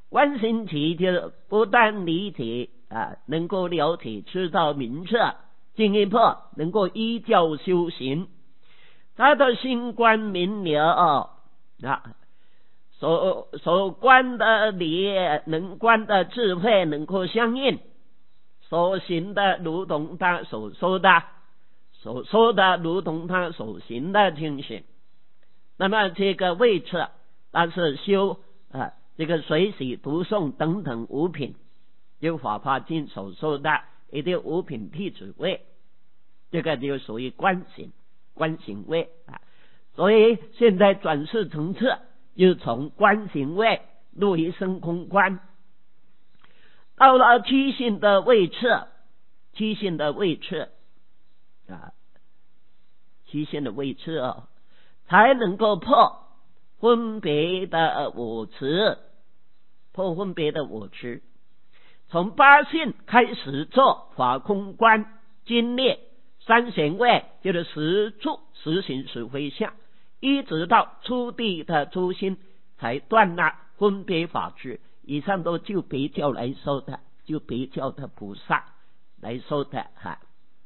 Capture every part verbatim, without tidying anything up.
观行起就不但理解啊，能够了解知道明彻，进一步能够依教修行，他的心观明了啊，所所观的理能观的智慧能够相应，所行的如同他所说的，所说的如同他所行的情形。那么这个位次，它是修啊这个随喜读诵等等五品，就法华经所说的一定五品辟支位，这个就属于观行观行位啊。所以现在转世层次就从观行位入于升空观，到了七性的位次，七性的位次啊，七性的位次哦，才能够破分别的我执，破分别的我执。从八性开始做法空观、经历三贤位，就是实处、实行、实非相，一直到初地的初心，才断了分别法执。以上都就别教来说的，就别教的菩萨来说的哈。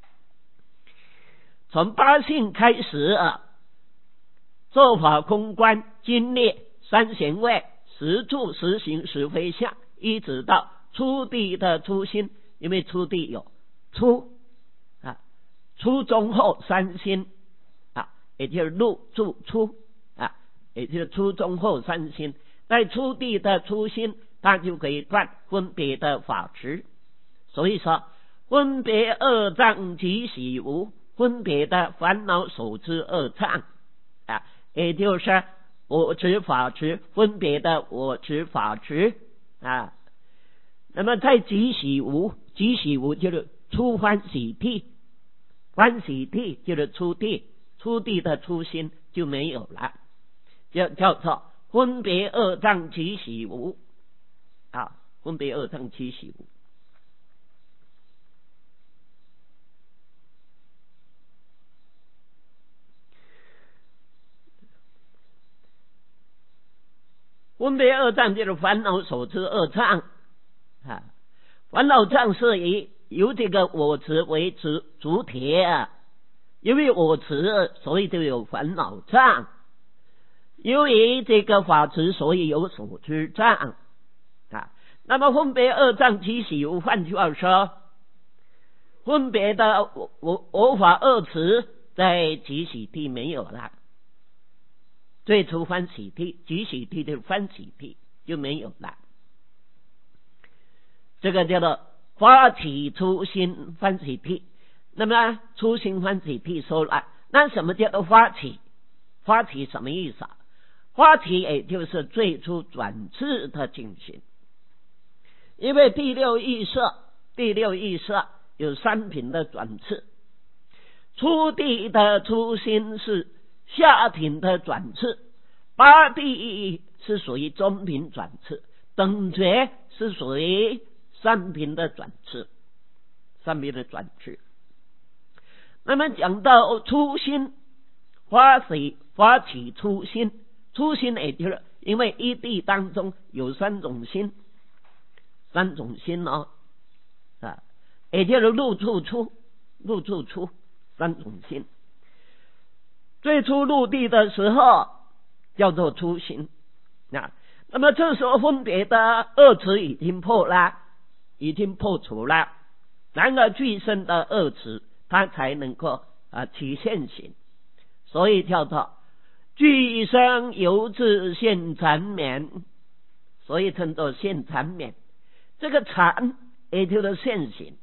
从八性开始啊，做法空观、经历三贤位、实处、实行、实非相，一直到初地的初心。因为初地有初啊，初中后三心啊，也就是入住初啊，也就是初中后三心。在初地的初心，它就可以断分别的法执。所以说，分别二障即喜无，分别的烦恼所知二障啊，也就是我执法执，分别的我执法执啊。那么在即喜无，即喜无就是初欢喜地，欢喜地就是初地，初地的初心就没有了，叫叫做分别二障即喜无啊，分别二障即喜无。分别二障就是烦恼所知二障啊，烦恼障是以由这个我执为主主体啊，因为我执，所以就有烦恼障；由于这个法执，所以有所知障啊。那么分别二障即喜无，换句话说，分别的我我我法二执在即喜地没有了。最初欢喜地，即喜地的欢喜地就没有了。这个叫做发起初心欢喜地。那么初心欢喜地说了，那什么叫做发起？发起什么意思啊？发起也就是最初转世的进行。因为第六意识，第六意识有三品的转世，初地的初心是下品的转世，八地是属于中品转世，等觉是属于三品的转世，三品的转世。那么讲到初心，发起发起初心，初心也就是因为一地当中有三种心，三种心哦啊，也就是入处出，入处出三种心。最初入地的时候叫做初心啊，那么这时候分别的二执已经破了，已经破除了，然而具身的二执它才能够啊起现行，所以叫做具身犹自现缠绵，所以称作现缠绵。这个缠也就是现行，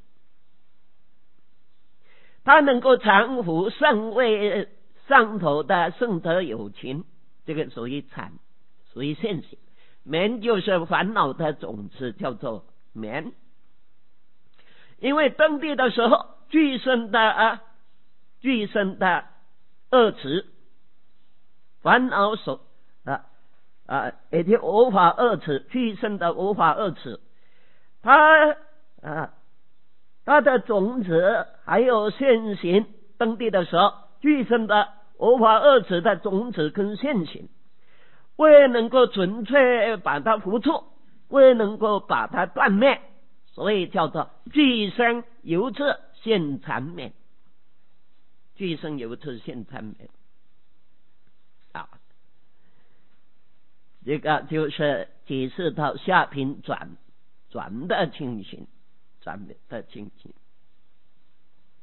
它能够缠缚圣位上头的圣德有情，这个属于缠，属于现行。绵就是烦恼的种子，叫做绵。因为登地的时候，具身的啊，具身的二执，烦恼所啊啊，也就无法二执，具身的无法二执，它啊，它的种子还有现行，登地的时候，具身的无法二执的种子跟现行，为能够纯粹把它扶住， 未能够把它断灭，所以叫做俱生由此现缠灭，俱生由此现缠灭啊。这个就是解释到下品转转的情形，转的情形。